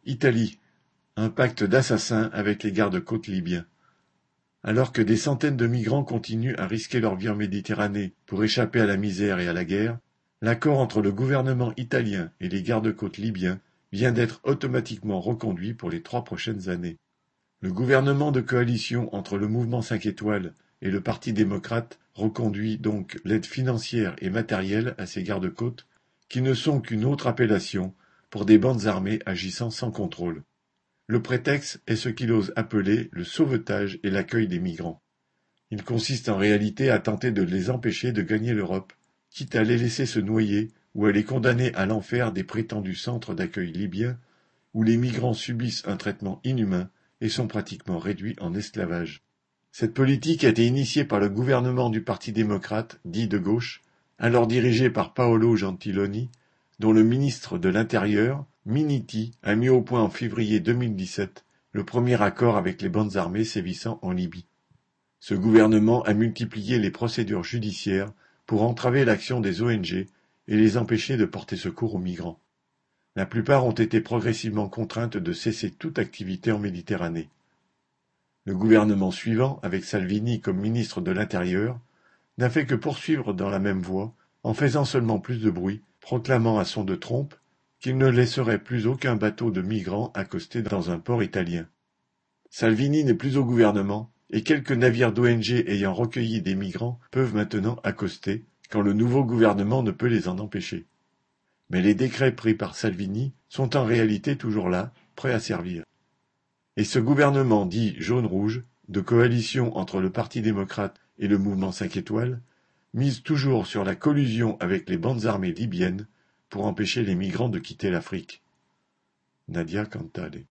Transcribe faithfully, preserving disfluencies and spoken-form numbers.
Italie. Un pacte d'assassins avec les gardes-côtes libyens. Alors que des centaines de migrants continuent à risquer leur vie en Méditerranée pour échapper à la misère et à la guerre, l'accord entre le gouvernement italien et les gardes-côtes libyens vient d'être automatiquement reconduit pour les trois prochaines années. Le gouvernement de coalition entre le mouvement cinq étoiles et le Parti démocrate reconduit donc l'aide financière et matérielle à ces gardes-côtes, qui ne sont qu'une autre appellation pour des bandes armées agissant sans contrôle. Le prétexte est ce qu'il ose appeler le sauvetage et l'accueil des migrants. Il consiste en réalité à tenter de les empêcher de gagner l'Europe, quitte à les laisser se noyer ou à les condamner à l'enfer des prétendus centres d'accueil libyens, où les migrants subissent un traitement inhumain et sont pratiquement réduits en esclavage. Cette politique a été initiée par le gouvernement du Parti démocrate, dit de gauche, alors dirigé par Paolo Gentiloni, dont le ministre de l'Intérieur, Minniti, a mis au point en février deux mille dix-sept le premier accord avec les bandes armées sévissant en Libye. Ce gouvernement a multiplié les procédures judiciaires pour entraver l'action des O N G et les empêcher de porter secours aux migrants. La plupart ont été progressivement contraintes de cesser toute activité en Méditerranée. Le gouvernement suivant, avec Salvini comme ministre de l'Intérieur, n'a fait que poursuivre dans la même voie, en faisant seulement plus de bruit, proclamant à son de trompe qu'il ne laisserait plus aucun bateau de migrants accoster dans un port italien. Salvini n'est plus au gouvernement, et quelques navires d'O N G ayant recueilli des migrants peuvent maintenant accoster, quand le nouveau gouvernement ne peut les en empêcher. Mais les décrets pris par Salvini sont en réalité toujours là, prêts à servir. Et ce gouvernement dit jaune-rouge, de coalition entre le Parti démocrate et le mouvement cinq étoiles, mise toujours sur la collusion avec les bandes armées libyennes pour empêcher les migrants de quitter l'Afrique. Nadia Cantale.